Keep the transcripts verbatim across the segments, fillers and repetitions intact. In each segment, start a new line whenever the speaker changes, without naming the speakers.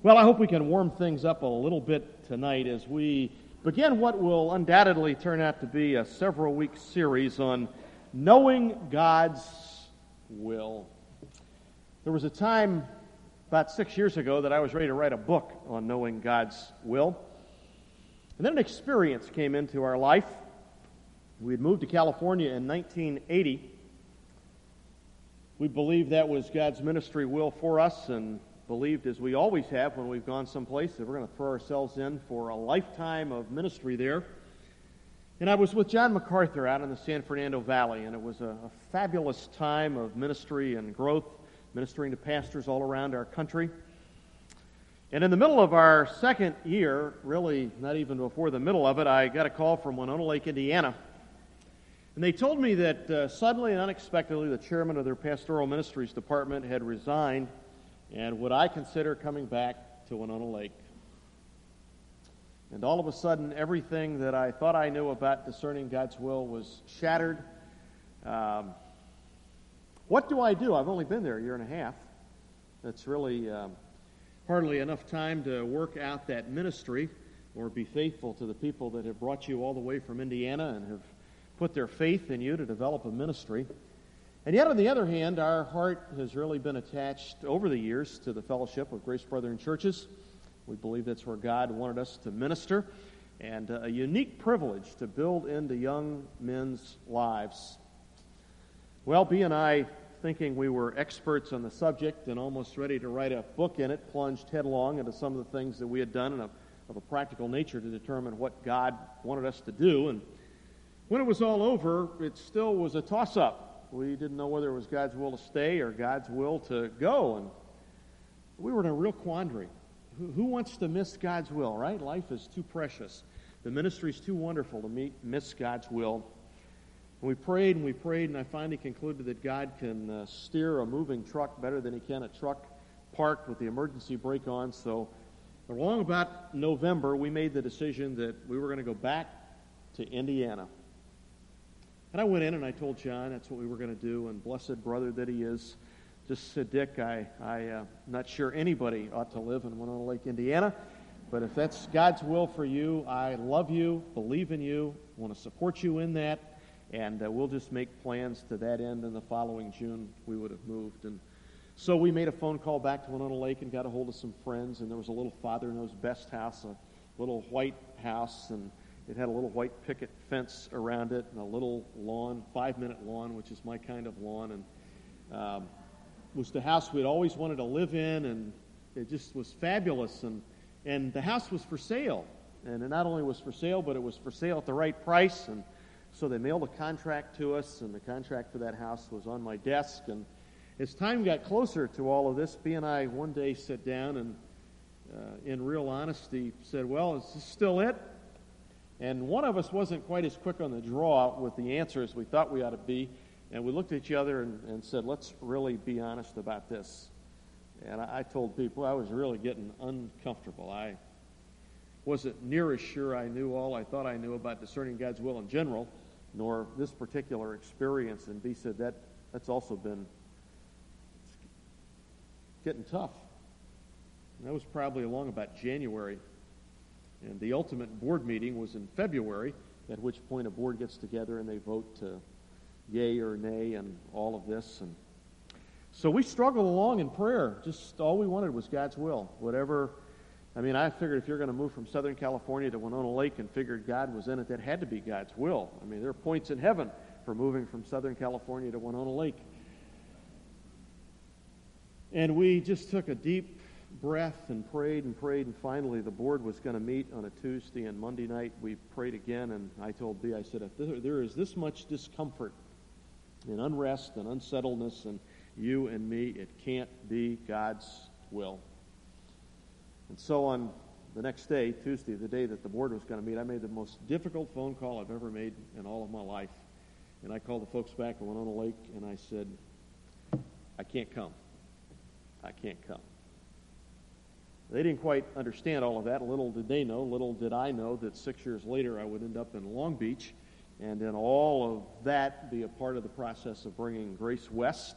Well, I hope we can warm things up a little bit tonight as we begin what will undoubtedly turn out to be a several-week series on knowing God's will. There was a time about six years ago that I was ready to write a book on knowing God's will. And then an experience came into our life. We had moved to California in nineteen eighty. We believed that was God's ministry will for us, and believed, as we always have when we've gone someplace, that we're going to throw ourselves in for a lifetime of ministry there. And I was with John MacArthur out in the San Fernando Valley, and it was a, a fabulous time of ministry and growth, ministering to pastors all around our country. And in the middle of our second year, really not even before the middle of it, I got a call from Winona Lake, Indiana. And they told me that uh, suddenly and unexpectedly the chairman of their pastoral ministries department had resigned and would I consider coming back to Winona Lake. And all of a sudden, everything that I thought I knew about discerning God's will was shattered. Um, what do I do? I've only been there a year and a half. That's really um, hardly enough time to work out that ministry or be faithful to the people that have brought you all the way from Indiana and have put their faith in you to develop a ministry. And yet, on the other hand, our heart has really been attached over the years to the fellowship of Grace Brethren churches. We believe that's where God wanted us to minister, and a unique privilege to build into young men's lives. Well, B and I, thinking we were experts on the subject and almost ready to write a book in it, plunged headlong into some of the things that we had done in a, of a practical nature to determine what God wanted us to do. And when it was all over, it still was a toss-up. We didn't know whether it was God's will to stay or God's will to go, and we were in a real quandary. Who, who wants to miss God's will, right? Life is too precious. The ministry's too wonderful to meet, miss God's will. And we prayed and we prayed, and I finally concluded that God can uh, steer a moving truck better than he can a truck parked with the emergency brake on. So along about November, we made the decision that we were going to go back to Indiana. And I went in and I told John that's what we were going to do, and blessed brother that he is, just said, Dick, I, I, uh, not sure anybody ought to live in Winona Lake, Indiana, but if that's God's will for you, I love you, believe in you, want to support you in that, and uh, we'll just make plans to that end. In the following June, we would have moved. And so we made a phone call back to Winona Lake and got a hold of some friends, and there was a little Father Knows Best house, a little white house, and it had a little white picket fence around it and a little lawn, five-minute lawn, which is my kind of lawn, and um, was the house we'd always wanted to live in, and it just was fabulous. And and the house was for sale, and it not only was for sale, but it was for sale at the right price. And so they mailed a contract to us, and the contract for that house was on my desk. And as time got closer to all of this, B and I one day sat down and, uh, in real honesty, said, "Well, is this still it?" And one of us wasn't quite as quick on the draw with the answer as we thought we ought to be. And we looked at each other and, and said, let's really be honest about this. And I, I told people I was really getting uncomfortable. I wasn't near as sure I knew all I thought I knew about discerning God's will in general, nor this particular experience. And B said, that that's also been getting tough. And that was probably along about January. And the ultimate board meeting was in February, at which point a board gets together and they vote to yay or nay and all of this. And so we struggled along in prayer. Just all we wanted was God's will. Whatever, I mean, I figured if you're going to move from Southern California to Winona Lake and figured God was in it, that had to be God's will. I mean, there are points in heaven for moving from Southern California to Winona Lake. And we just took a deep breath and prayed and prayed, and finally the board was going to meet on a Tuesday, and Monday night we prayed again, and I told B, I said, if there is this much discomfort and unrest and unsettledness in you and me, it can't be God's will. And so on the next day, Tuesday, the day that the board was going to meet, I made the most difficult phone call I've ever made in all of my life. And I called the folks back at Winona Lake, and I said, I can't come. I can't come. They didn't quite understand all of that. Little did they know, little did I know, that six years later I would end up in Long Beach, and in all of that be a part of the process of bringing Grace West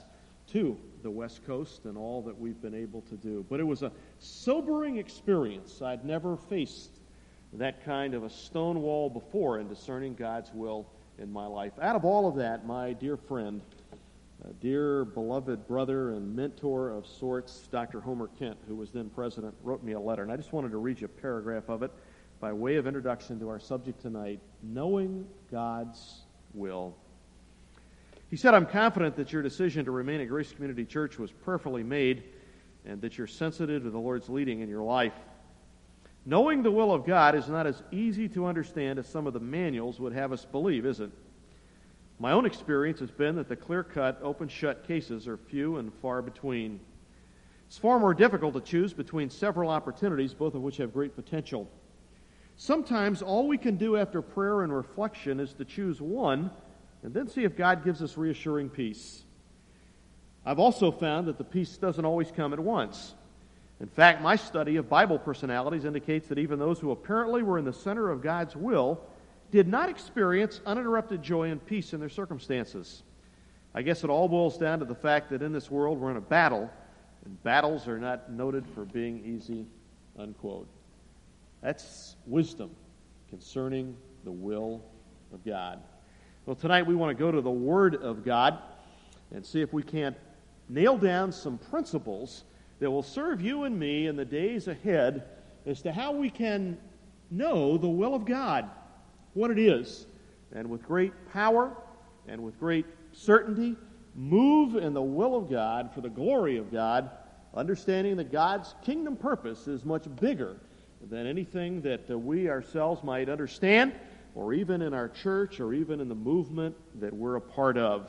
to the West Coast and all that we've been able to do. But it was a sobering experience. I'd never faced that kind of a stone wall before in discerning God's will in my life. Out of all of that, my dear friend, a dear beloved brother and mentor of sorts, Doctor Homer Kent, who was then president, wrote me a letter. And I just wanted to read you a paragraph of it by way of introduction to our subject tonight, Knowing God's Will. He said, I'm confident that your decision to remain at Grace Community Church was prayerfully made and that you're sensitive to the Lord's leading in your life. Knowing the will of God is not as easy to understand as some of the manuals would have us believe, is it? My own experience has been that the clear-cut, open-shut cases are few and far between. It's far more difficult to choose between several opportunities, both of which have great potential. Sometimes all we can do after prayer and reflection is to choose one and then see if God gives us reassuring peace. I've also found that the peace doesn't always come at once. In fact, my study of Bible personalities indicates that even those who apparently were in the center of God's will did not experience uninterrupted joy and peace in their circumstances. I guess it all boils down to the fact that in this world we're in a battle, and battles are not noted for being easy, unquote. That's wisdom concerning the will of God. Well, tonight we want to go to the Word of God and see if we can't nail down some principles that will serve you and me in the days ahead as to how we can know the will of God, what it is, and with great power and with great certainty, move in the will of God for the glory of God, understanding that God's kingdom purpose is much bigger than anything that uh, we ourselves might understand, or even in our church, or even in the movement that we're a part of.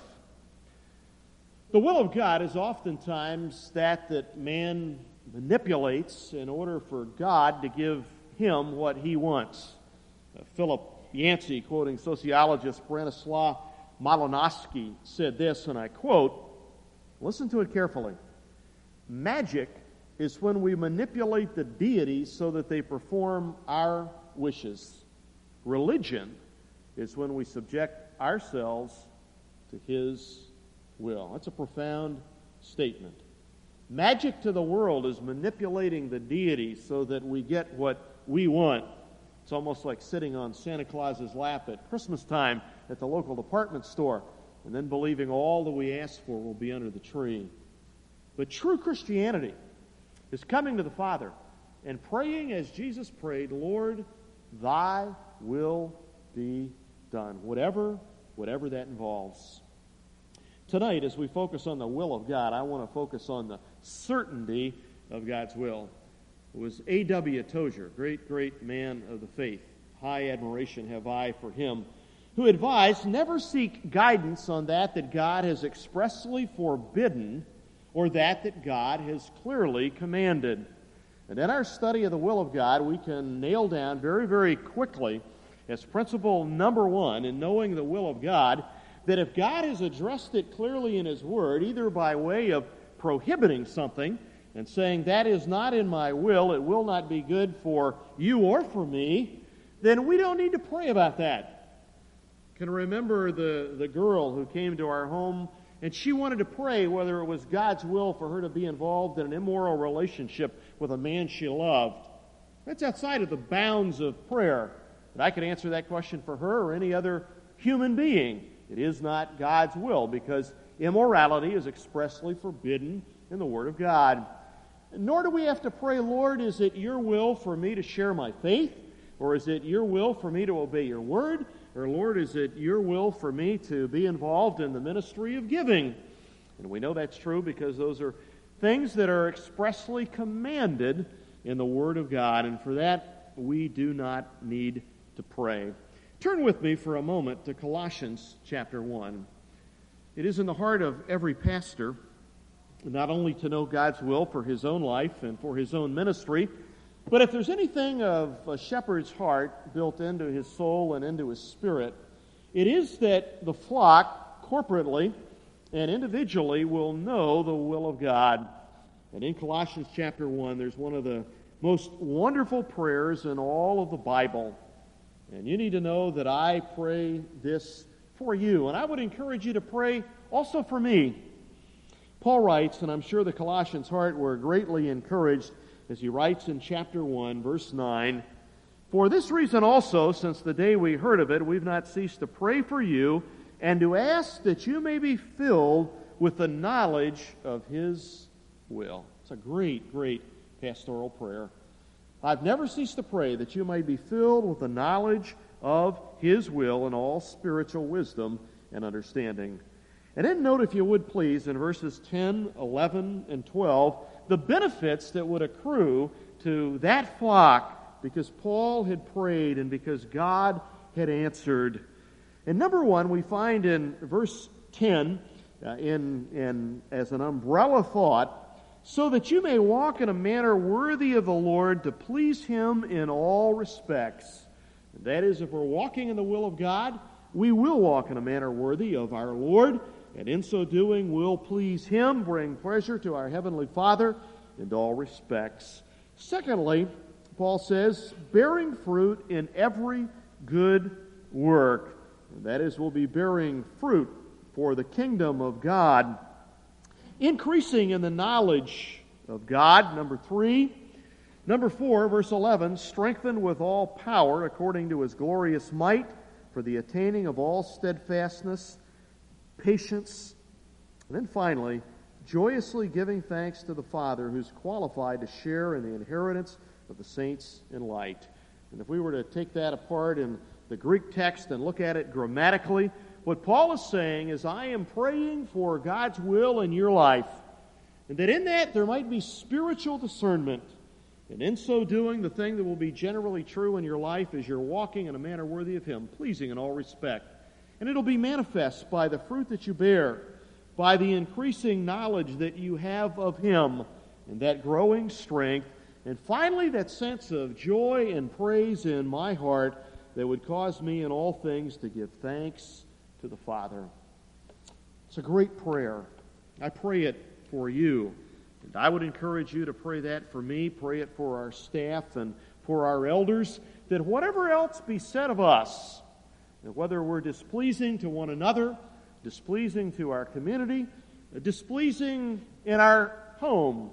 The will of God is oftentimes that that man manipulates in order for God to give him what he wants. Uh, Philip Yancey, quoting sociologist Branislaw Malinowski, said this, and I quote, listen to it carefully, magic is when we manipulate the deities so that they perform our wishes. Religion is when we subject ourselves to His will. That's a profound statement. Magic to the world is manipulating the deities so that we get what we want. It's almost like sitting on Santa Claus's lap at Christmas time at the local department store and then believing all that we ask for will be under the tree. But true Christianity is coming to the Father and praying as Jesus prayed, Lord, thy will be done, whatever, whatever that involves. Tonight, as we focus on the will of God, I want to focus on the certainty of God's will. It was A W Tozer, great, great man of the faith. High admiration have I for him, who advised, never seek guidance on that that God has expressly forbidden or that that God has clearly commanded. And in our study of the will of God, we can nail down very, very quickly as principle number one in knowing the will of God, that if God has addressed it clearly in His Word, either by way of prohibiting something and saying that is not in my will, it will not be good for you or for me, then we don't need to pray about that. I can remember the, the girl who came to our home, and she wanted to pray whether it was God's will for her to be involved in an immoral relationship with a man she loved. That's outside of the bounds of prayer. But I could answer that question for her or any other human being. It is not God's will because immorality is expressly forbidden in the Word of God. Nor do we have to pray, Lord, is it your will for me to share my faith? Or is it your will for me to obey your Word? Or, Lord, is it your will for me to be involved in the ministry of giving? And we know that's true because those are things that are expressly commanded in the Word of God. And for that, we do not need to pray. Turn with me for a moment to Colossians chapter one. It is in the heart of every pastor not only to know God's will for his own life and for his own ministry, but if there's anything of a shepherd's heart built into his soul and into his spirit, it is that the flock, corporately and individually, will know the will of God. And in Colossians chapter one, there's one of the most wonderful prayers in all of the Bible. And you need to know that I pray this for you. And I would encourage you to pray also for me. Paul writes, and I'm sure the Colossians' heart were greatly encouraged as he writes in chapter one, verse nine, "For this reason also, since the day we heard of it, we've not ceased to pray for you and to ask that you may be filled with the knowledge of His will." It's a great, great pastoral prayer. "I've never ceased to pray that you may be filled with the knowledge of His will and all spiritual wisdom and understanding." And then note, if you would please, in verses ten, eleven, and twelve, the benefits that would accrue to that flock because Paul had prayed and because God had answered. And number one, we find in verse ten, uh, in, in as an umbrella thought, "so that you may walk in a manner worthy of the Lord to please Him in all respects." And that is, if we're walking in the will of God, we will walk in a manner worthy of our Lord, and in so doing we'll please Him, bring pleasure to our Heavenly Father in all respects. Secondly, Paul says, bearing fruit in every good work. And that is, we'll be bearing fruit for the kingdom of God. Increasing in the knowledge of God, number three. Number four, verse eleven, strengthened with all power according to His glorious might for the attaining of all steadfastness, patience. And then finally, joyously giving thanks to the Father who's qualified to share in the inheritance of the saints in light. And if we were to take that apart in the Greek text and look at it grammatically, what Paul is saying is, I am praying for God's will in your life, and that in that there might be spiritual discernment. And in so doing, the thing that will be generally true in your life is you're walking in a manner worthy of Him, pleasing in all respect. And it'll be manifest by the fruit that you bear, by the increasing knowledge that you have of Him, and that growing strength, and finally that sense of joy and praise in my heart that would cause me in all things to give thanks to the Father. It's a great prayer. I pray it for you. And I would encourage you to pray that for me, pray it for our staff and for our elders, that whatever else be said of us, that whether we're displeasing to one another, displeasing to our community, displeasing in our home,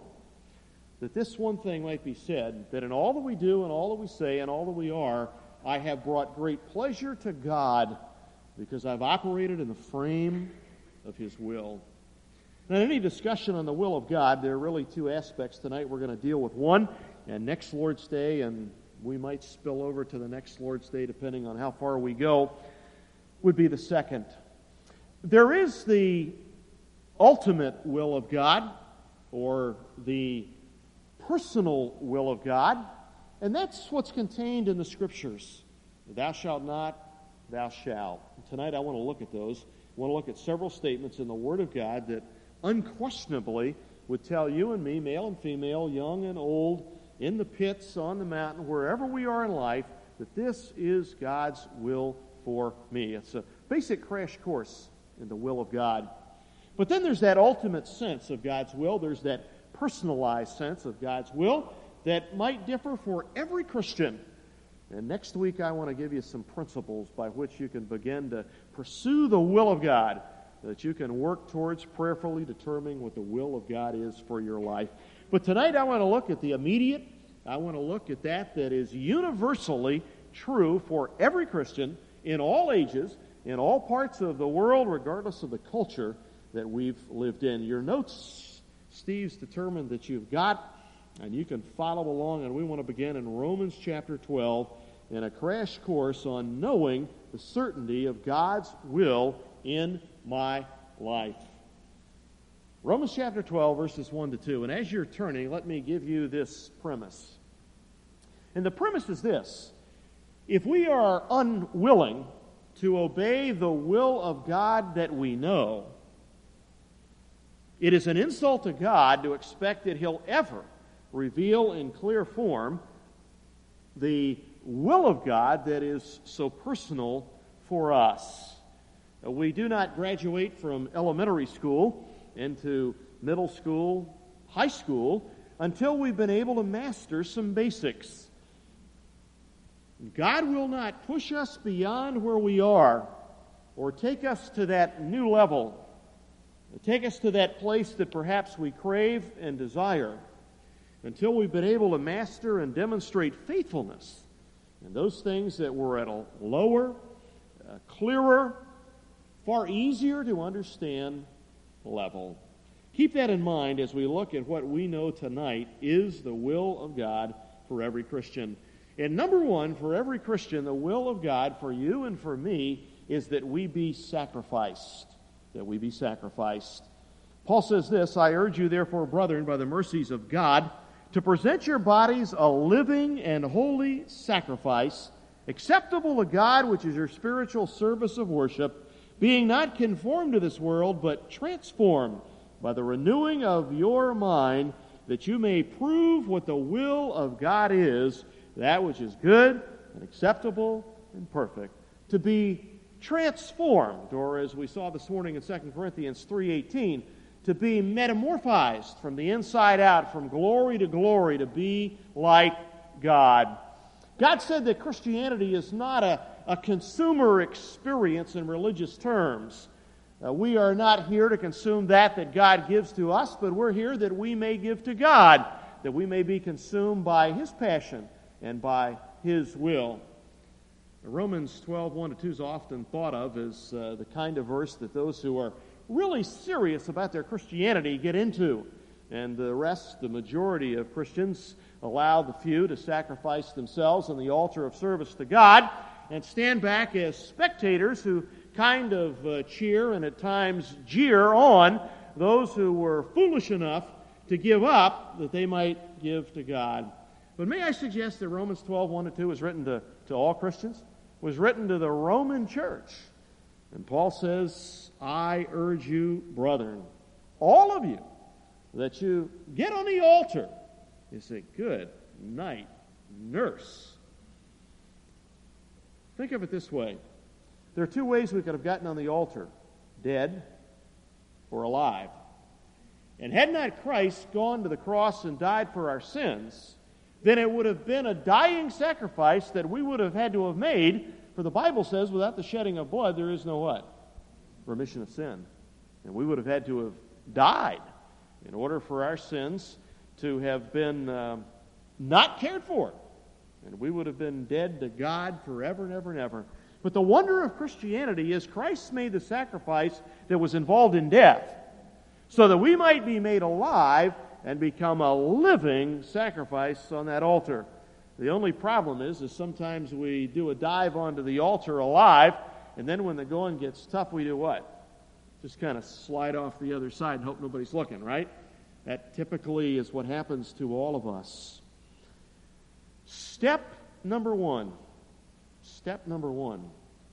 that this one thing might be said, that in all that we do and all that we say and all that we are, I have brought great pleasure to God because I've operated in the frame of His will. Now, in any discussion on the will of God, there are really two aspects tonight. We're going to deal with one, and next Lord's Day, and we might spill over to the next Lord's Day depending on how far we go, would be the second. There is the ultimate will of God, or the personal will of God, and that's what's contained in the Scriptures. Thou shalt not, thou shalt. And tonight I want to look at those. I want to look at several statements in the Word of God that unquestionably would tell you and me, male and female, young and old, in the pits, on the mountain, wherever we are in life, that this is God's will for me. It's a basic crash course in the will of God. But then there's that ultimate sense of God's will. There's that personalized sense of God's will that might differ for every Christian. And next week I want to give you some principles by which you can begin to pursue the will of God, that you can work towards prayerfully determining what the will of God is for your life. But tonight I want to look at the immediate. I want to look at that that is universally true for every Christian in all ages, in all parts of the world, regardless of the culture that we've lived in. Your notes, Steve's determined that you've got, and you can follow along, and we want to begin in Romans chapter twelve in a crash course on knowing the certainty of God's will in my life. Romans chapter twelve, verses one to two. And as you're turning, let me give you this premise. And the premise is this: if we are unwilling to obey the will of God that we know, it is an insult to God to expect that He'll ever reveal in clear form the will of God that is so personal for us. We do not graduate from elementary school into middle school, high school, until we've been able to master some basics. God will not push us beyond where we are or take us to that new level take us to that place that perhaps we crave and desire until we've been able to master and demonstrate faithfulness in those things that were at a lower, uh, clearer, far easier to understand level. Keep that in mind as we look at what we know tonight is the will of God for every Christian. And number one, for every Christian, the will of God for you and for me is that we be sacrificed. That we be sacrificed. Paul says this, I urge you therefore, brethren, by the mercies of God, to present your bodies a living and holy sacrifice, acceptable to God, which is your spiritual service of worship, being not conformed to this world, but transformed by the renewing of your mind, that you may prove what the will of God is, that which is good and acceptable and perfect. To be transformed, or as we saw this morning in Second Corinthians three eighteen, to be metamorphized from the inside out, from glory to glory, to be like God. God said that Christianity is not a, a consumer experience in religious terms. Uh, we are not here to consume that that God gives to us, but we're here that we may give to God, that we may be consumed by His passion and by His will. Romans twelve, one to two is often thought of as uh, the kind of verse that those who are really serious about their Christianity get into. And the rest, the majority of Christians, allow the few to sacrifice themselves on the altar of service to God and stand back as spectators who kind of uh, cheer and at times jeer on those who were foolish enough to give up that they might give to God. But may I suggest that Romans twelve, one to two is written to, to all Christians? Was written to the Roman church. And Paul says, I urge you, brethren, all of you, that you get on the altar. You say, good night, nurse. Think of it this way. There are two ways we could have gotten on the altar, dead or alive. And had not Christ gone to the cross and died for our sins, then it would have been a dying sacrifice that we would have had to have made, for the Bible says without the shedding of blood there is no what? Remission of sin. And we would have had to have died in order for our sins to have been uh, not cared for. And we would have been dead to God forever and ever and ever. But the wonder of Christianity is Christ made the sacrifice that was involved in death, so that we might be made alive and become a living sacrifice on that altar. The only problem is, is sometimes we do a dive onto the altar alive, and then when the going gets tough, we do what? Just kind of slide off the other side and hope nobody's looking, right? That typically is what happens to all of us. Step number one. Step number one.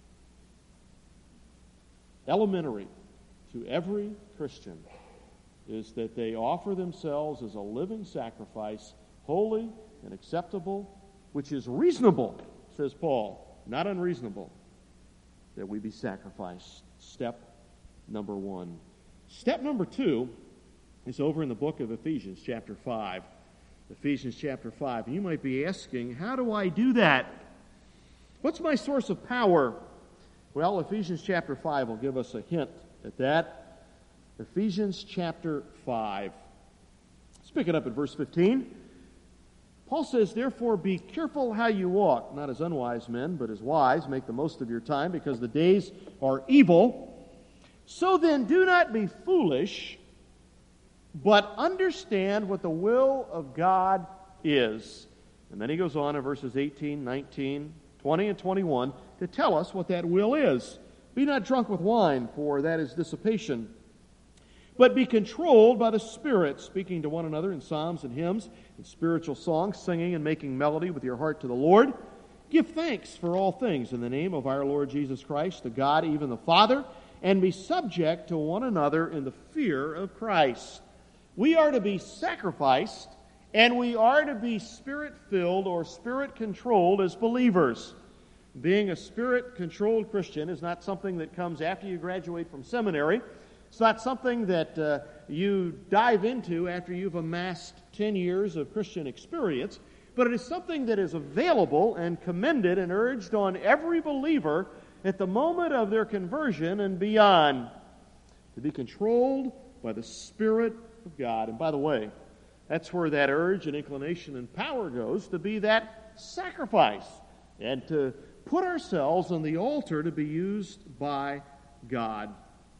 Elementary to every Christian is that they offer themselves as a living sacrifice, holy and acceptable, which is reasonable, says Paul, not unreasonable, that we be sacrificed. Step number one. Step number two is over in the book of Ephesians, chapter five. Ephesians chapter five. And you might be asking, how do I do that? What's my source of power? Well, Ephesians chapter five will give us a hint at that. Ephesians chapter five. Let's pick it up at verse fifteen. Paul says, therefore be careful how you walk, not as unwise men, but as wise. Make the most of your time, because the days are evil. So then do not be foolish, but understand what the will of God is. And then he goes on in verses eighteen, nineteen, twenty, and twenty-one to tell us what that will is. Be not drunk with wine, for that is dissipation, but be controlled by the Spirit, speaking to one another in psalms and hymns and spiritual songs, singing and making melody with your heart to the Lord. Give thanks for all things in the name of our Lord Jesus Christ, to God even the Father, and be subject to one another in the fear of Christ. We are to be sacrificed, and we are to be Spirit-filled or Spirit-controlled as believers. Being a Spirit-controlled Christian is not something that comes after you graduate from seminary. It's not something that uh, you dive into after you've amassed ten years of Christian experience, but it is something that is available and commended and urged on every believer at the moment of their conversion and beyond. to be controlled by the Spirit of God. And by the way, that's where that urge and inclination and power goes, to be that sacrifice and to put ourselves on the altar to be used by God.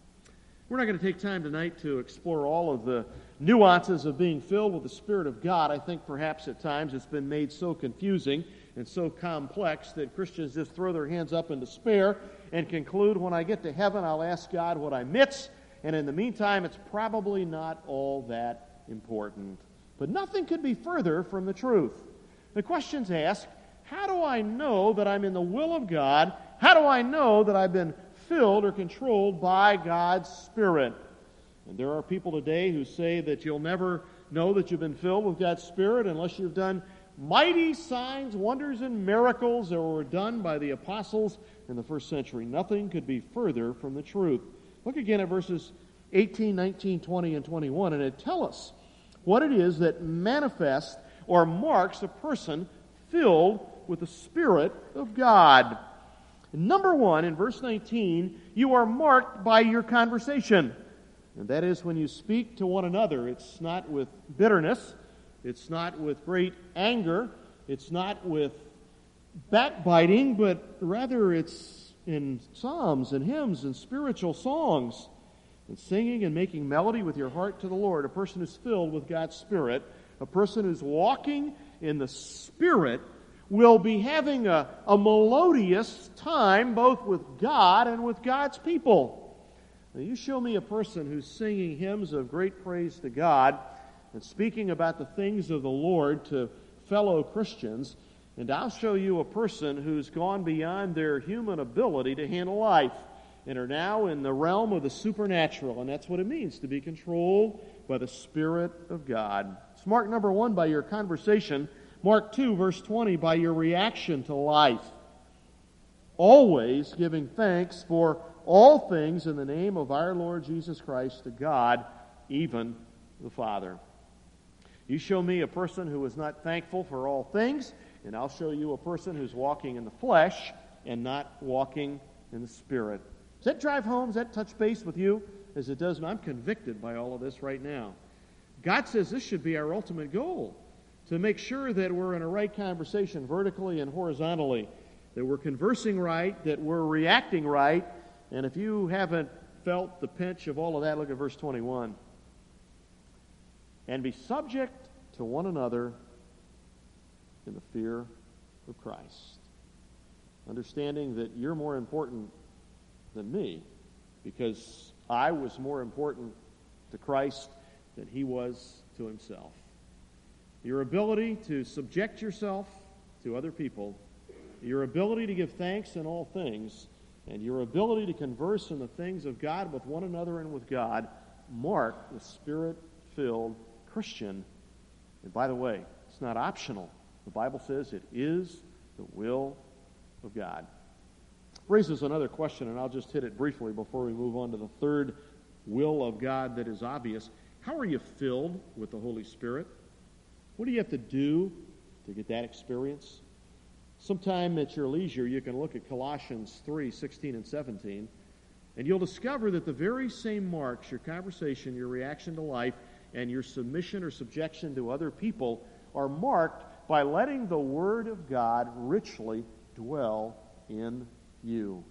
We're not going to take time tonight to explore all of the nuances of being filled with the Spirit of God. I think perhaps at times it's been made so confusing and so complex that Christians just throw their hands up in despair and conclude, when I get to heaven, I'll ask God what I miss, and in the meantime, it's probably not all that important. But nothing could be further from the truth. The question's asked, how do I know that I'm in the will of God? How do I know that I've been filled or controlled by God's Spirit? And there are people today who say that you'll never know that you've been filled with God's Spirit unless you've done mighty signs, wonders, and miracles that were done by the apostles in the first century. Nothing could be further from the truth. Look again at verses eighteen, nineteen, twenty, and twenty-one, and it tells us what it is that manifests or marks a person filled with the Spirit of God. Number one, in verse nineteen, you are marked by your conversation. And that is when you speak to one another. It's not with bitterness. It's not with great anger. It's not with backbiting, but rather it's in psalms and hymns and spiritual songs and singing and making melody with your heart to the Lord. A person who's filled with God's Spirit, a person who's walking in the Spirit, will be having a, a melodious time both with God and with God's people. Now, you show me a person who's singing hymns of great praise to God and speaking about the things of the Lord to fellow Christians, and I'll show you a person who's gone beyond their human ability to handle life and are now in the realm of the supernatural, and that's what it means to be controlled by the Spirit of God. It's mark number one by your conversation. Mark two, verse twenty, by your reaction to life. Always giving thanks for all things in the name of our Lord Jesus Christ to God, even the Father. You show me a person who is not thankful for all things, and I'll show you a person who's walking in the flesh and not walking in the Spirit. Does that drive home? Does that touch base with you as it does? I'm convicted by all of this right now. God says this should be our ultimate goal, to make sure that we're in a right conversation vertically and horizontally, that we're conversing right, that we're reacting right. And if you haven't felt the pinch of all of that, look at verse twenty-one. And be subject to one another in the fear of Christ. Understanding that you're more important than me, because I was more important to Christ than he was to himself. Your ability to subject yourself to other people, your ability to give thanks in all things, and your ability to converse in the things of God with one another and with God mark the Spirit-filled Christian. And by the way, it's not optional. The Bible says it is the will of God. Raises another question, and I'll just hit it briefly before we move on to the third will of God that is obvious. How are you filled with the Holy Spirit? What do you have to do to get that experience? Sometime at your leisure, you can look at Colossians three, sixteen and seventeen, and you'll discover that the very same marks, your conversation, your reaction to life, and your submission or subjection to other people are marked by letting the Word of God richly dwell in you.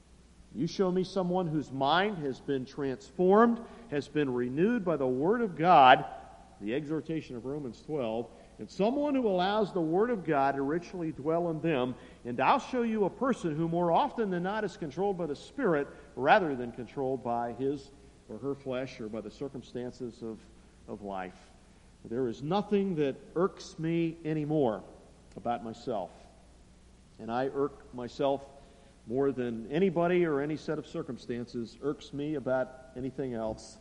You show me someone whose mind has been transformed, has been renewed by the Word of God, the exhortation of Romans twelve, and someone who allows the Word of God to richly dwell in them, and I'll show you a person who more often than not is controlled by the Spirit rather than controlled by his or her flesh or by the circumstances of, of life. There is nothing that irks me anymore about myself, and I irk myself more than anybody or any set of circumstances irks me about anything else.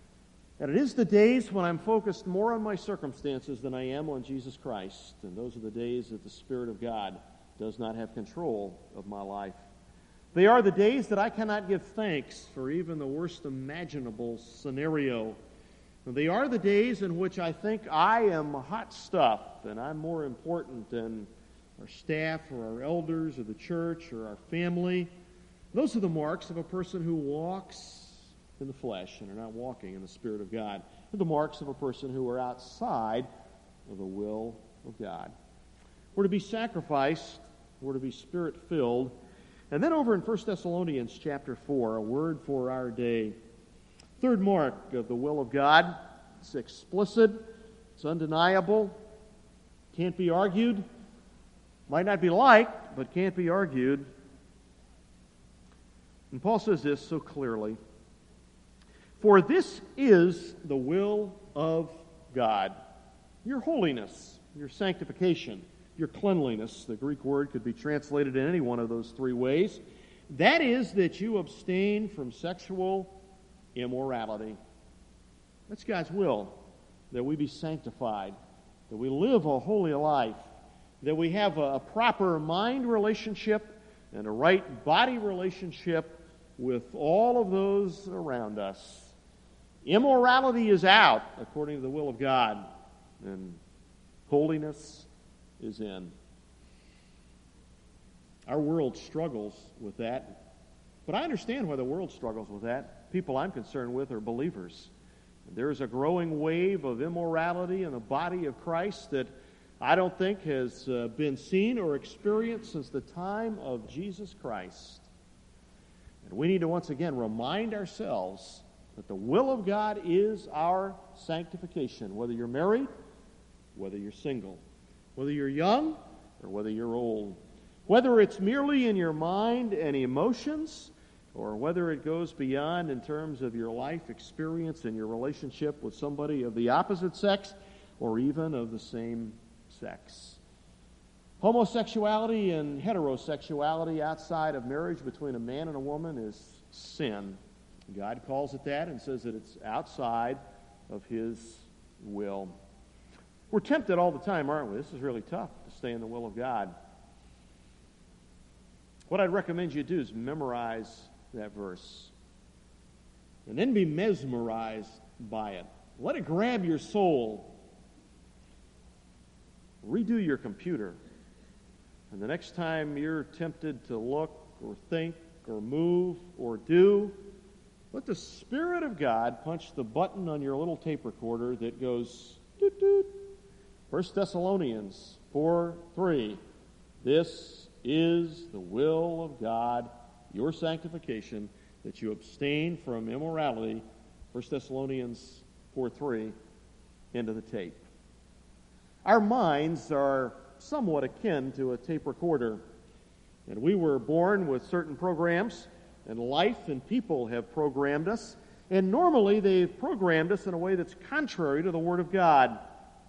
And it is the days when I'm focused more on my circumstances than I am on Jesus Christ. And those are the days that the Spirit of God does not have control of my life. They are the days that I cannot give thanks for even the worst imaginable scenario. And they are the days in which I think I am hot stuff and I'm more important than our staff or our elders or the church or our family. Those are the marks of a person who walks in the flesh and are not walking in the Spirit of God. They're the marks of a person who are outside of the will of God. We're to be sacrificed. We're to be Spirit-filled. And then over in First Thessalonians chapter four, a word for our day. Third mark of the will of God. It's explicit. It's undeniable. Can't be argued. Might not be liked, but can't be argued. And Paul says this so clearly. For this is the will of God. Your holiness, your sanctification, your cleanliness. The Greek word could be translated in any one of those three ways. That is that you abstain from sexual immorality. That's God's will, that we be sanctified, that we live a holy life, that we have a proper mind relationship and a right body relationship with all of those around us. Immorality is out, according to the will of God, and holiness is in. Our world struggles with that, but I understand why the world struggles with that. People I'm concerned with are believers. There's a growing wave of immorality in the body of Christ that I don't think has uh, been seen or experienced since the time of Jesus Christ. And we need to once again remind ourselves that the will of God is our sanctification, whether you're married, whether you're single, whether you're young or whether you're old, whether it's merely in your mind and emotions, or whether it goes beyond in terms of your life experience and your relationship with somebody of the opposite sex or even of the same sex. Homosexuality and heterosexuality outside of marriage between a man and a woman is sin. God calls it that and says that it's outside of His will. We're tempted all the time, aren't we? This is really tough to stay in the will of God. What I'd recommend you do is memorize that verse and then be mesmerized by it. Let it grab your soul. Redo your computer. And the next time you're tempted to look or think or move or do, let the Spirit of God punch the button on your little tape recorder that goes doot doot. First Thessalonians four three. This is the will of God, your sanctification, that you abstain from immorality. First Thessalonians four three into the tape. Our minds are somewhat akin to a tape recorder. And we were born with certain programs, and life and people have programmed us. And normally they've programmed us in a way that's contrary to the Word of God.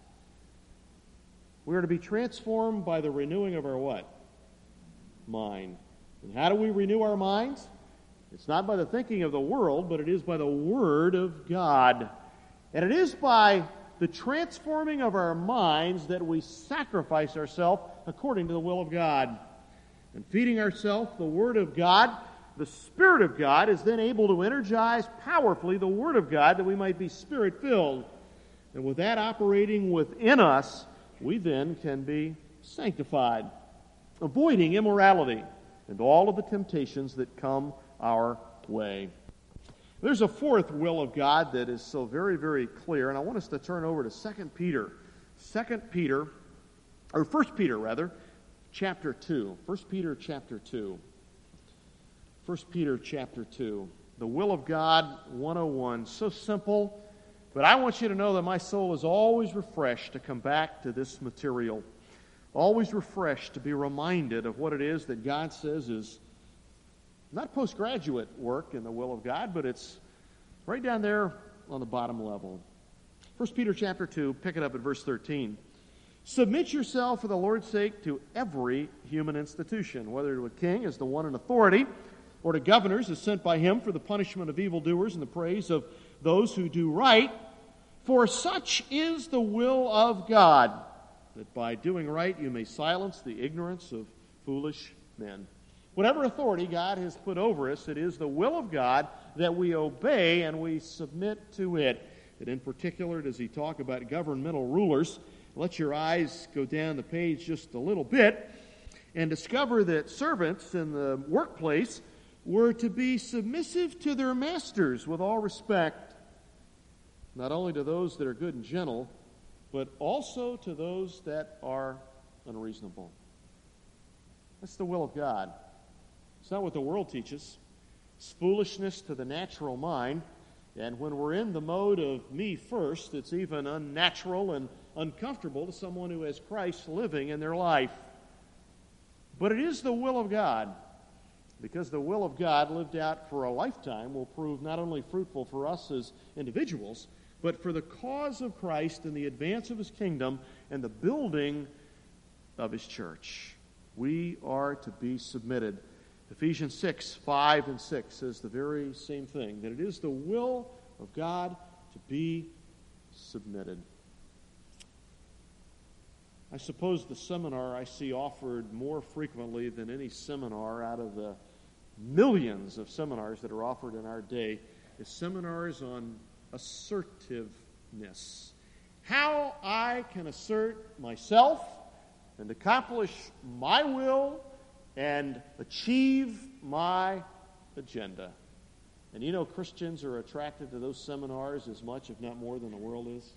We are to be transformed by the renewing of our what? Mind. And how do we renew our minds? It's not by the thinking of the world, but it is by the Word of God. And it is by the transforming of our minds that we sacrifice ourselves according to the will of God. And feeding ourselves the Word of God, the Spirit of God is then able to energize powerfully the Word of God that we might be Spirit-filled. And with that operating within us, we then can be sanctified, avoiding immorality and all of the temptations that come our way. There's a fourth will of God that is so very, very clear, and I want us to turn over to Second Peter. Second Peter, or First Peter, rather, chapter two. First Peter, chapter two. First Peter, chapter two. The will of God, one oh one. So simple, but I want you to know that my soul is always refreshed to come back to this material. Always refreshed to be reminded of what it is that God says is not postgraduate work in the will of God, but it's right down there on the bottom level. First Peter chapter two, pick it up at verse thirteen. Submit yourself for the Lord's sake to every human institution, whether to a king as the one in authority, or to governors as sent by him for the punishment of evildoers and the praise of those who do right. For such is the will of God, that by doing right you may silence the ignorance of foolish men. Whatever authority God has put over us, it is the will of God that we obey and we submit to it. And in particular, does he talk about governmental rulers? Let your eyes go down the page just a little bit and discover that servants in the workplace were to be submissive to their masters with all respect, not only to those that are good and gentle, but also to those that are unreasonable. That's the will of God. It's not what the world teaches. It's foolishness to the natural mind. And when we're in the mode of me first, it's even unnatural and uncomfortable to someone who has Christ living in their life. But it is the will of God, because the will of God lived out for a lifetime will prove not only fruitful for us as individuals, but for the cause of Christ and the advance of His kingdom and the building of His church. We are to be submitted. Ephesians six, five and six says the very same thing, that it is the will of God to be submitted. I suppose the seminar I see offered more frequently than any seminar out of the millions of seminars that are offered in our day is seminars on assertiveness. How I can assert myself and accomplish my will and achieve my agenda. And you know, Christians are attracted to those seminars as much, if not more, than the world is.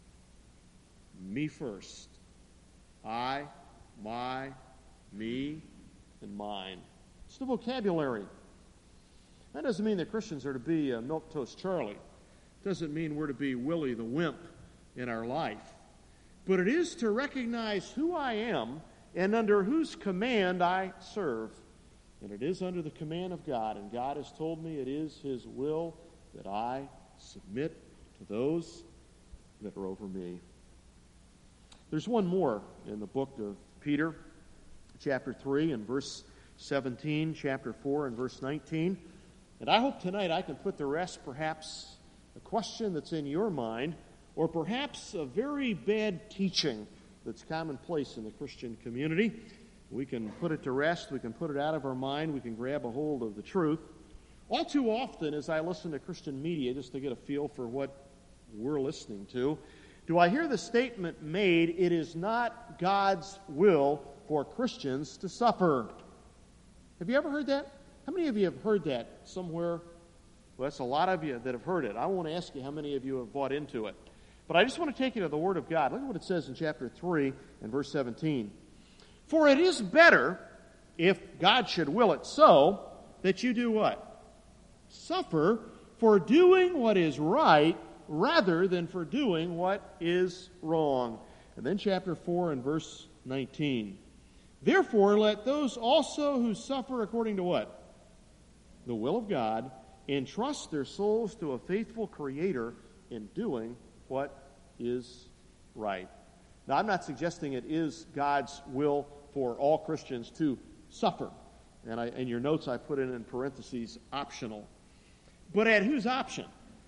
Me first. I, my, me, and mine. It's the vocabulary. That doesn't mean that Christians are to be a milquetoast Charlie. It doesn't mean we're to be Willie the wimp in our life. But it is to recognize who I am and under whose command I serve. And it is under the command of God. And God has told me it is His will that I submit to those that are over me. There's one more in the book of Peter, chapter three and verse seventeen, chapter four and verse nineteen. And I hope tonight I can put to rest perhaps a question that's in your mind, or perhaps a very bad teaching that's commonplace in the Christian community. We can put it to rest, we can put it out of our mind, we can grab a hold of the truth. All too often, as I listen to Christian media, just to get a feel for what we're listening to, do I hear the statement made, it is not God's will for Christians to suffer. Have you ever heard that? How many of you have heard that somewhere? Well, that's a lot of you that have heard it. I won't ask you how many of you have bought into it. But I just want to take you to the Word of God. Look at what it says in chapter three and verse seventeen. For it is better, if God should will it so, that you do what? Suffer for doing what is right, rather than for doing what is wrong. And then chapter four and verse nineteen. Therefore, let those also who suffer according to what? The will of God, entrust their souls to a faithful Creator in doing what is right. Now, I'm not suggesting it is God's will for all Christians to suffer. And I, in your notes, I put in in parentheses, optional. But at whose option?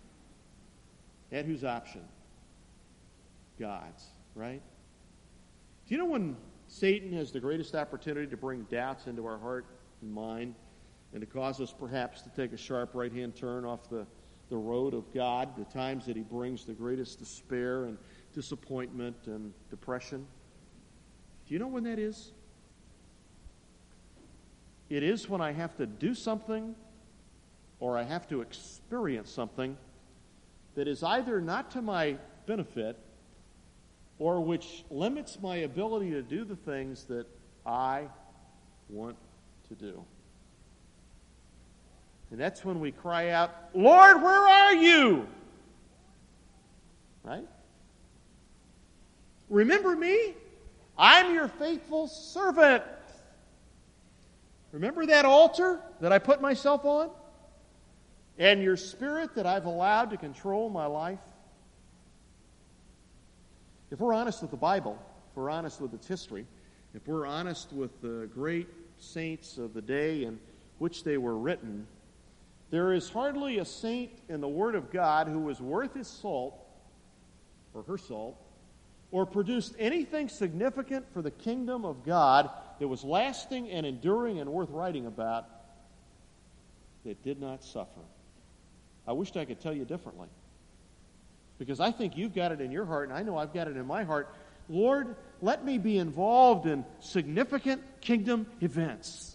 At whose option? God's, right? Do you know when Satan has the greatest opportunity to bring doubts into our heart and mind and to cause us perhaps to take a sharp right-hand turn off the, the road of God, the times that he brings the greatest despair and disappointment and depression? Do you know when that is? It is when I have to do something or I have to experience something that is either not to my benefit or which limits my ability to do the things that I want to do. And that's when we cry out, Lord, where are you? Right? Remember me? I'm your faithful servant. Remember that altar that I put myself on? And your spirit that I've allowed to control my life? If we're honest with the Bible, if we're honest with its history, if we're honest with the great saints of the day in which they were written, there is hardly a saint in the Word of God who was worth his salt, or her salt, or produced anything significant for the kingdom of God that was lasting and enduring and worth writing about that did not suffer. I wished I could tell you differently. Because I think you've got it in your heart, and I know I've got it in my heart. Lord, let me be involved in significant kingdom events.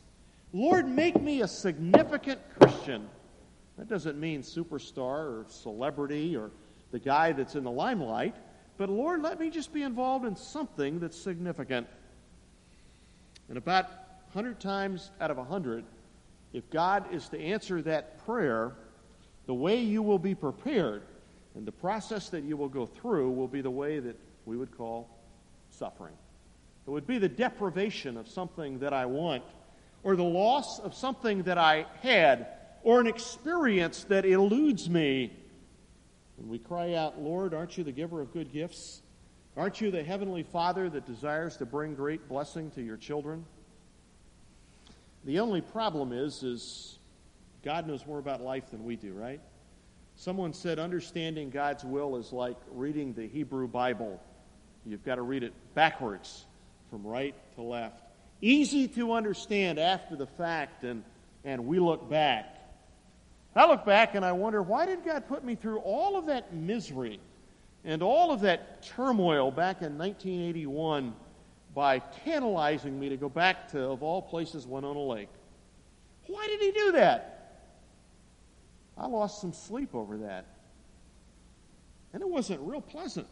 Lord, make me a significant Christian. That doesn't mean superstar or celebrity or the guy that's in the limelight, but Lord, let me just be involved in something that's significant. And about one hundred times out of one hundred, if God is to answer that prayer, the way you will be prepared and the process that you will go through will be the way that we would call suffering. It would be the deprivation of something that I want, or the loss of something that I had, or an experience that eludes me. And we cry out, Lord, aren't you the giver of good gifts? Aren't you the heavenly Father that desires to bring great blessing to your children? The only problem is, is God knows more about life than we do, right? Someone said understanding God's will is like reading the Hebrew Bible. You've got to read it backwards, from right to left. Easy to understand after the fact, and, and we look back. I look back and I wonder, why did God put me through all of that misery and all of that turmoil back in nineteen eighty-one by tantalizing me to go back to, of all places, Winona Lake? Why did he do that? I lost some sleep over that. And it wasn't real pleasant.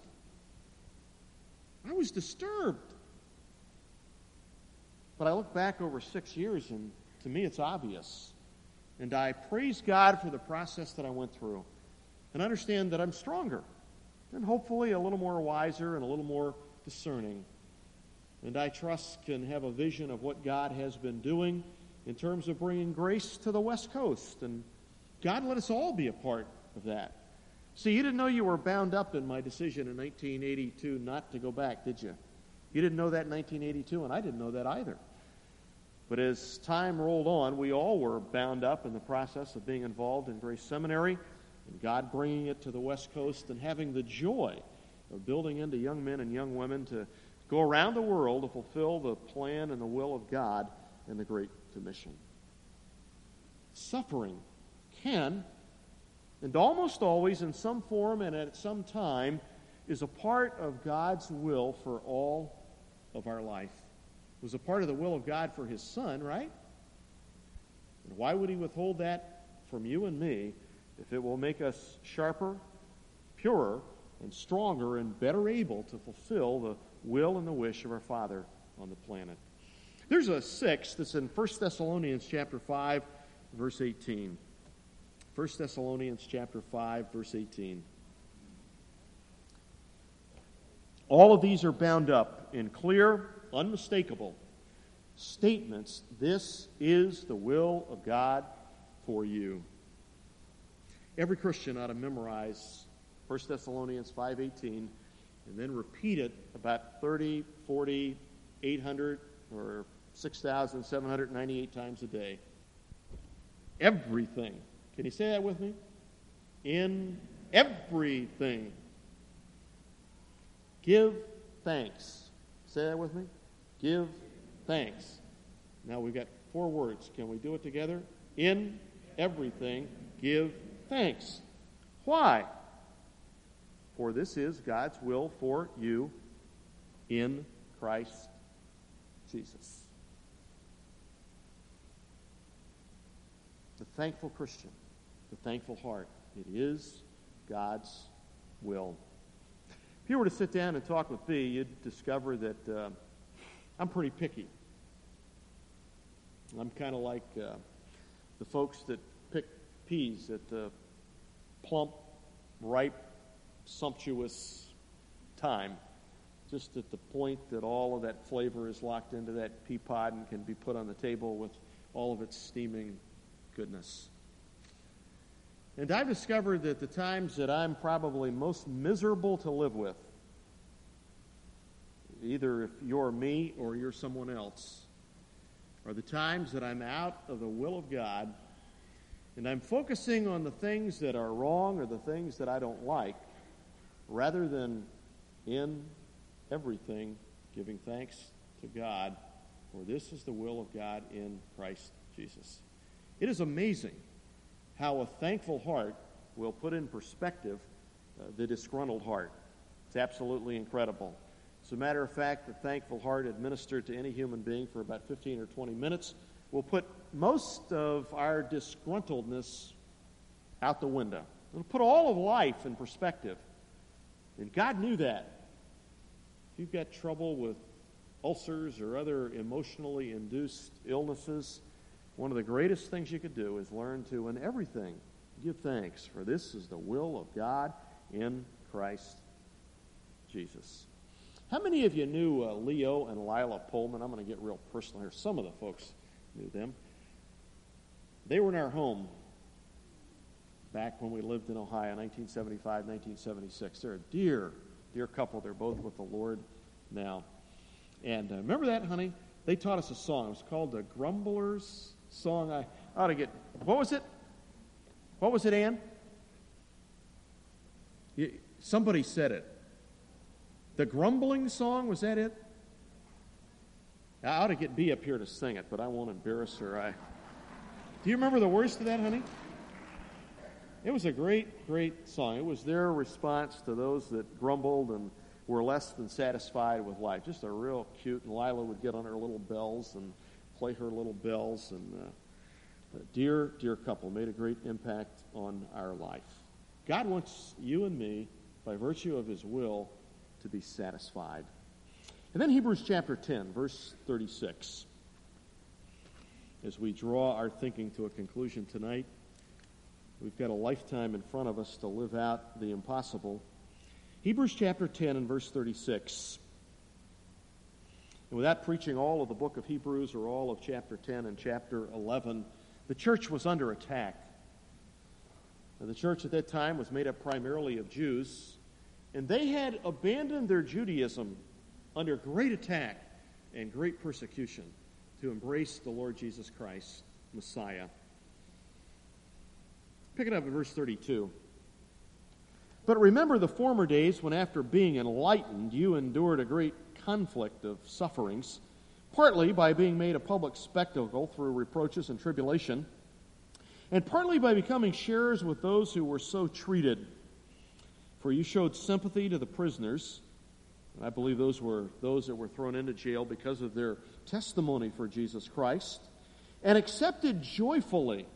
I was disturbed. But I look back over six years, and to me it's obvious. And I praise God for the process that I went through, and understand that I'm stronger, and hopefully a little more wiser and a little more discerning. And I trust can have a vision of what God has been doing in terms of bringing grace to the West Coast. And God let us all be a part of that. See, you didn't know you were bound up in my decision in nineteen eighty-two not to go back, did you? You didn't know that in nineteen eighty-two, and I didn't know that either. But as time rolled on, we all were bound up in the process of being involved in Grace Seminary, and God bringing it to the West Coast and having the joy of building into young men and young women to go around the world to fulfill the plan and the will of God in the Great Commission. Suffering can, and almost always in some form and at some time, is a part of God's will for all of our life. It was a part of the will of God for his Son, right? And why would he withhold that from you and me if it will make us sharper, purer, and stronger and better able to fulfill the will and the wish of our Father on the planet? There's a sixth that's in First Thessalonians chapter five, verse eighteen. First Thessalonians chapter five, verse eighteen. All of these are bound up in clear, unmistakable statements. This is the will of God for you. Every Christian ought to memorize First Thessalonians five eighteen and then repeat it about thirty, forty, eight hundred, or six thousand seven hundred ninety-eight times a day. Everything. Can you say that with me? In everything, give thanks. Say that with me. Give thanks. Now we've got four words. Can we do it together? In everything, give thanks. Why? For this is God's will for you in Christ Jesus. The thankful Christian, the thankful heart, it is God's will. If you were to sit down and talk with me, you'd discover that uh, I'm pretty picky. I'm kind of like uh, the folks that pick peas at the plump, ripe, sumptuous time, just at the point that all of that flavor is locked into that pea pod and can be put on the table with all of its steaming goodness. And I've discovered that the times that I'm probably most miserable to live with, either if you're me or you're someone else, are the times that I'm out of the will of God and I'm focusing on the things that are wrong or the things that I don't like, rather than in everything giving thanks to God, for this is the will of God in Christ Jesus. It is amazing how a thankful heart will put in perspective uh, the disgruntled heart. It's absolutely incredible. As a matter of fact, the thankful heart administered to any human being for about fifteen or twenty minutes will put most of our disgruntledness out the window. It'll put all of life in perspective. And God knew that. If you've got trouble with ulcers or other emotionally induced illnesses, one of the greatest things you could do is learn to, in everything, give thanks, for this is the will of God in Christ Jesus. How many of you knew uh, Leo and Lila Pullman? I'm going to get real personal here. Some of the folks knew them. They were in our home back when we lived in Ohio, nineteen seventy-five, nineteen seventy-six. They're a dear, dear couple. They're both with the Lord now. And uh, remember that, honey? They taught us a song. It was called the Grumblers Song. I ought to get, what was it? What was it, Ann? You, somebody said it. The Grumbling Song, was that it? I ought to get Bea up here to sing it, but I won't embarrass her. I, do you remember the words to that, honey? It was a great, great song. It was their response to those that grumbled and were less than satisfied with life. Just a real cute, and Lila would get on her little bells and play her little bells, and uh, a dear, dear couple made a great impact on our life. God wants you and me, by virtue of his will, to be satisfied. And then Hebrews chapter ten, verse thirty-six. As we draw our thinking to a conclusion tonight, we've got a lifetime in front of us to live out the impossible. Hebrews chapter ten and verse thirty-six. And without preaching all of the book of Hebrews or all of chapter ten and chapter eleven, the church was under attack. Now, the church at that time was made up primarily of Jews, and they had abandoned their Judaism under great attack and great persecution to embrace the Lord Jesus Christ, Messiah. Pick it up in verse thirty-two. But remember the former days when, after being enlightened, you endured a great conflict of sufferings, partly by being made a public spectacle through reproaches and tribulation, and partly by becoming sharers with those who were so treated. For you showed sympathy to the prisoners, and I believe those were those that were thrown into jail because of their testimony for Jesus Christ, and accepted joyfully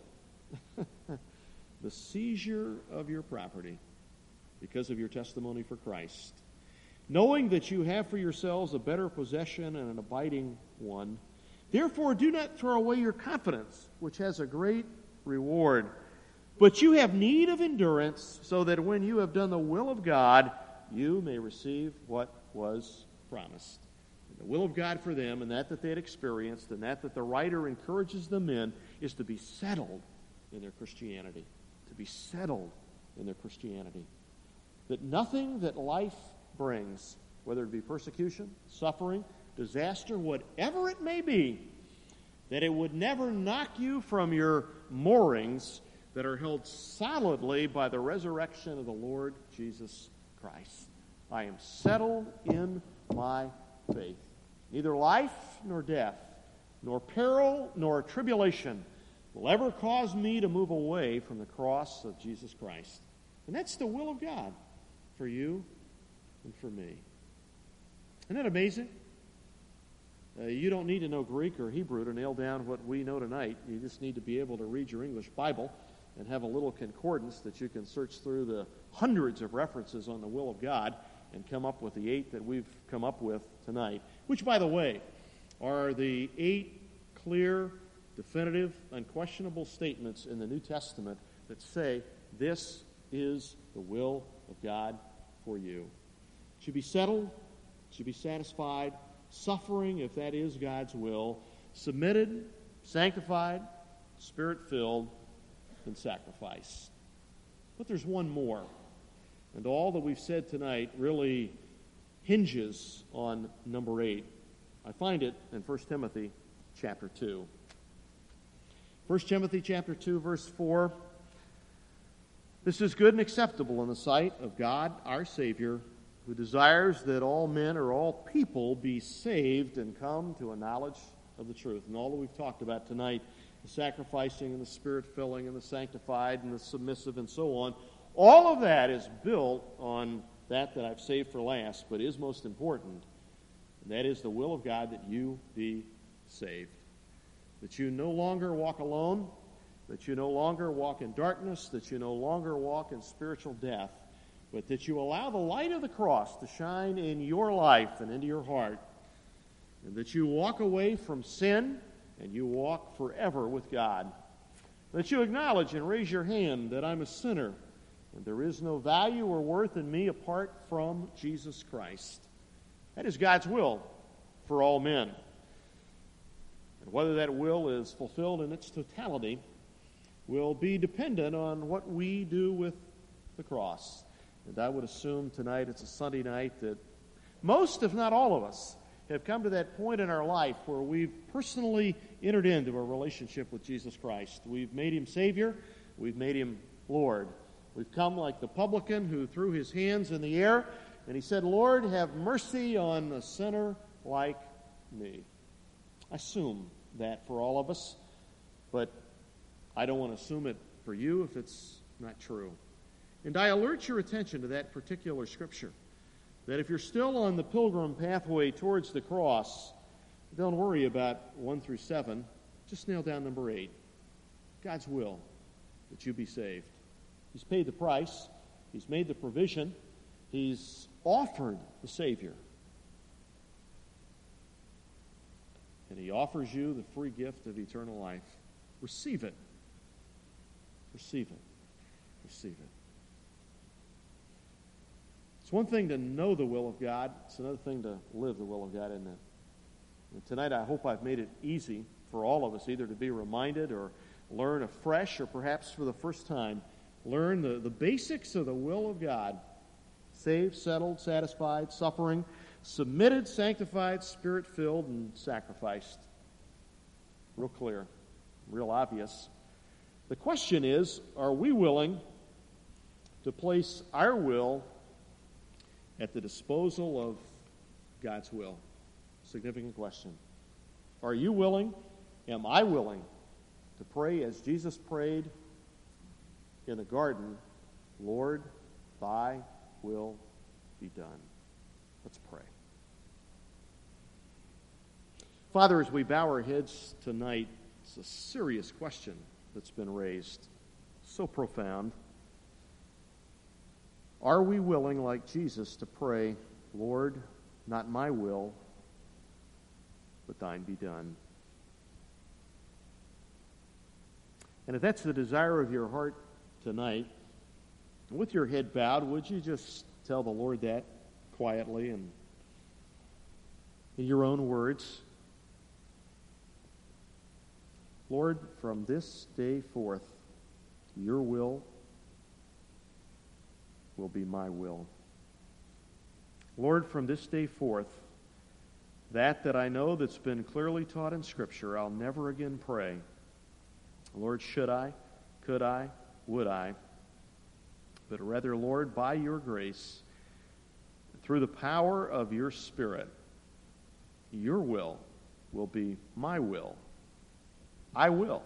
the seizure of your property because of your testimony for Christ, knowing that you have for yourselves a better possession and an abiding one. Therefore, do not throw away your confidence, which has a great reward. But you have need of endurance, so that when you have done the will of God, you may receive what was promised. And the will of God for them, and that that they had experienced, and that that the writer encourages them in, is to be settled in their Christianity. To be settled in their Christianity. That nothing that life brings, whether it be persecution, suffering, disaster, whatever it may be, that it would never knock you from your moorings that are held solidly by the resurrection of the Lord Jesus Christ. I am settled in my faith. Neither life nor death, nor peril nor tribulation will ever cause me to move away from the cross of Jesus Christ. And that's the will of God for you and for me. Isn't that amazing? Uh, you don't need to know Greek or Hebrew to nail down what we know tonight. You just need to be able to read your English Bible and have a little concordance that you can search through the hundreds of references on the will of God and come up with the eight that we've come up with tonight, which, by the way, are the eight clear, definitive, unquestionable statements in the New Testament that say this is the will of God for you. It should be settled, it should be satisfied, suffering, if that is God's will, submitted, sanctified, Spirit-filled, and sacrifice. But there's one more. And all that we've said tonight really hinges on number eight. I find it in First Timothy chapter two. First Timothy chapter two, verse four. This is good and acceptable in the sight of God, our Savior, who desires that all men or all people be saved and come to a knowledge of the truth. And all that we've talked about tonight, the sacrificing and the Spirit-filling and the sanctified and the submissive and so on, all of that is built on that that I've saved for last, but is most important. And that is the will of God that you be saved. that you no longer walk alone, that you no longer walk in darkness, that you no longer walk in spiritual death, but that you allow the light of the cross to shine in your life and into your heart, and that you walk away from sin and you walk forever with God. That you acknowledge and raise your hand that I'm a sinner and there is no value or worth in me apart from Jesus Christ. That is God's will for all men. And whether that will is fulfilled in its totality will be dependent on what we do with the cross. And I would assume tonight it's a Sunday night that most, if not all of us, have come to that point in our life where we've personally entered into a relationship with Jesus Christ. We've made him Savior. We've made him Lord. We've come like the publican who threw his hands in the air and he said, Lord, have mercy on a sinner like me. I assume that for all of us, but I don't want to assume it for you if it's not true. And I alert your attention to that particular scripture, that if you're still on the pilgrim pathway towards the cross, don't worry about one through seven. Just nail down number eight. God's will that you be saved. He's paid the price. He's made the provision. He's offered the Savior. And he offers you the free gift of eternal life. Receive it. Receive it. Receive it. It's one thing to know the will of God. It's another thing to live the will of God, isn't it? And tonight I hope I've made it easy for all of us either to be reminded or learn afresh or perhaps for the first time learn the, the basics of the will of God. Saved, settled, satisfied, suffering, submitted, sanctified, spirit-filled, and sacrificed. Real clear, real obvious. The question is, are we willing to place our will at the disposal of God's will? Significant question. Are you willing? Am I willing to pray as Jesus prayed in the garden, Lord, thy will be done? Let's pray. Father, as we bow our heads tonight, it's a serious question that's been raised, so profound. Are we willing, like Jesus, to pray, Lord, not my will, but thine be done? And if that's the desire of your heart tonight, with your head bowed, would you just tell the Lord that quietly and in your own words? Lord, from this day forth, your will will be my will. Lord, from this day forth, that that I know that's been clearly taught in Scripture, I'll never again pray. Lord, should I, could I, would I? But rather, Lord, by your grace, through the power of your Spirit, your will will be my will. I will.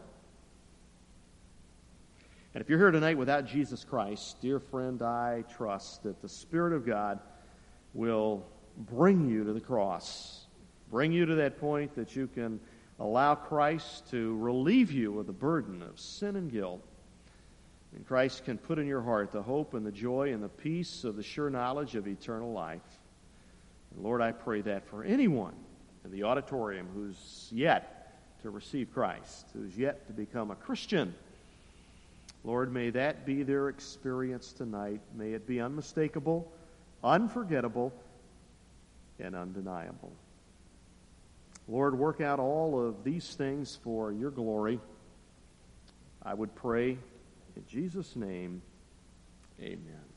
And if you're here tonight without Jesus Christ, dear friend, I trust that the Spirit of God will bring you to the cross, bring you to that point that you can allow Christ to relieve you of the burden of sin and guilt. And Christ can put in your heart the hope and the joy and the peace of the sure knowledge of eternal life. And Lord, I pray that for anyone in the auditorium who's yet to receive Christ, who's yet to become a Christian, Lord, may that be their experience tonight. May it be unmistakable, unforgettable, and undeniable. Lord, work out all of these things for your glory. I would pray in Jesus' name, amen.